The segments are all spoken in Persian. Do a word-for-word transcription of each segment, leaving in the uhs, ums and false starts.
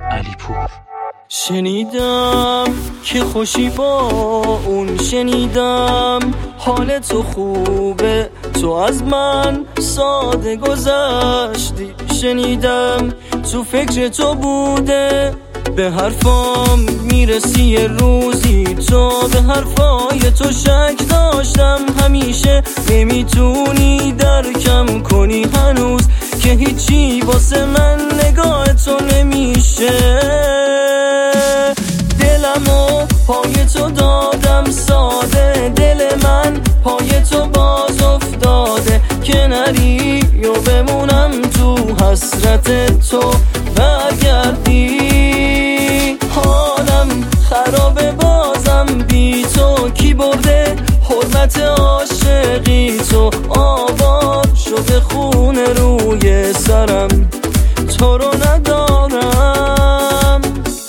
علیپور. شنیدم که خوشی با اون، شنیدم حال تو خوبه، تو از من ساده گذشتی، شنیدم تو فکر تو بوده، به حرفام میرسی یه روزی تو، به حرفای تو شک داشتم همیشه، نمیتونی درکم کنی هنوز که هیچی واسه من نگاه تو نمیشه. دلمو پای تو دادم ساده، دل من پای تو باز افتاده، که نری یا بمونم تو حسرت تو برگردی. حالم خرابه بازم بی تو، کی برده حرمت عاشقی تو، آباد شده خون روی سرم، تو رو ندارم.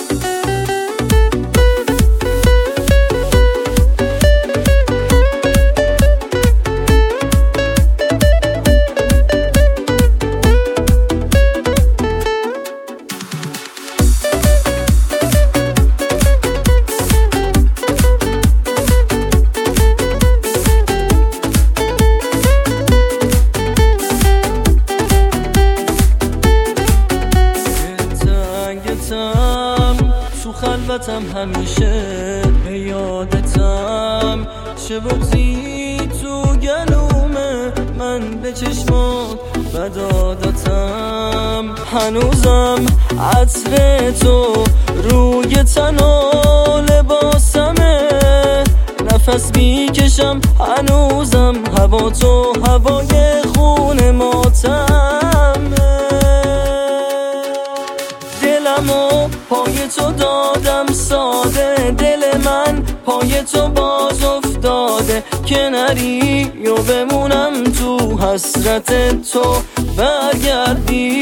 تو خلوتم همیشه به یادتم، چه بغضی تو گلومه من به چشمات بدادتم، هنوزم عطر تو روی تن و لباسمه، نفس میکشم هنوزم هوا تو، هوای خون ماتمه. دلمو پای تو دادم ساده، دل من پای تو باز افتاده، که نری یا بمونم تو حسرت تو برگردی.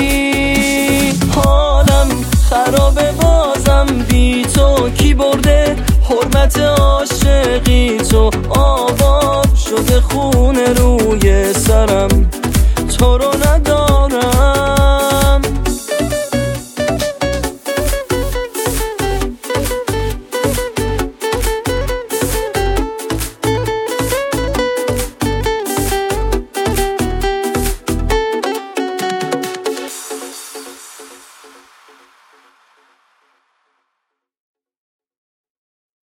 حالم خرابه بازم بی تو، کی برده حرمت عاشقی تو، آباد شده خون